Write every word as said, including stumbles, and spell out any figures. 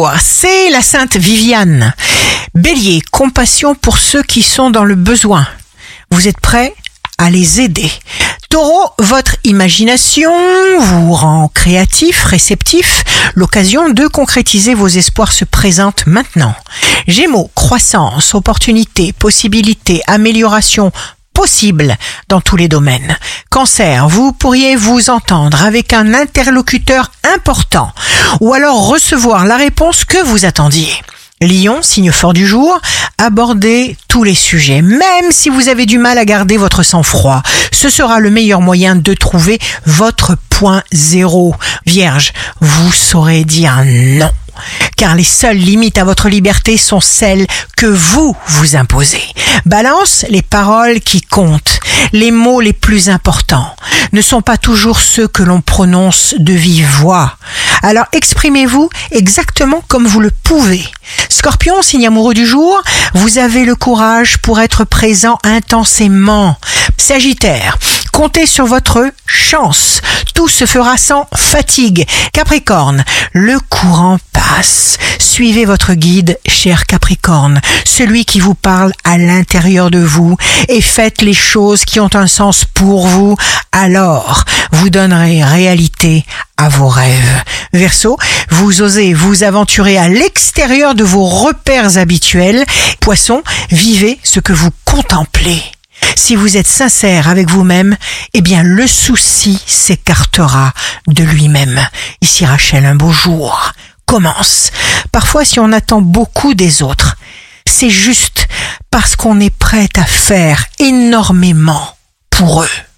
jour, c'est la Sainte Viviane. Bélier, compassion pour ceux qui sont dans le besoin. Vous êtes prêts à les aider. Taureau, votre imagination vous rend créatif, réceptif. L'occasion de concrétiser vos espoirs se présente maintenant. Gémeaux, croissance, opportunité, possibilité, amélioration possible dans tous les domaines. Cancer, vous pourriez vous entendre avec un interlocuteur important ou alors recevoir la réponse que vous attendiez. Lion, signe fort du jour, abordez tous les sujets, même si vous avez du mal à garder votre sang-froid. Ce sera le meilleur moyen de trouver votre point zéro. Vierge, vous saurez dire non, car les seules limites à votre liberté sont celles que vous vous imposez. Balance, les paroles qui comptent, les mots les plus importants ne sont pas toujours ceux que l'on prononce de vive voix. Alors exprimez-vous exactement comme vous le pouvez. Scorpion, signe amoureux du jour, vous avez le courage pour être présent intensément. Sagittaire, comptez sur votre chance. Tout se fera sans fatigue. Capricorne, le courant passe. Suivez votre guide, cher Capricorne, celui qui vous parle à l'intérieur de vous, et faites les choses qui ont un sens pour vous. Alors, vous donnerez réalité à vos rêves. Verseau, vous osez vous aventurer à l'extérieur de vos repères habituels. Poisson, vivez ce que vous contemplez. Si vous êtes sincère avec vous-même, eh bien le souci s'écartera de lui-même. Ici Rachel, un beau jour commence. Parfois, si on attend beaucoup des autres, c'est juste parce qu'on est prêt à faire énormément pour eux.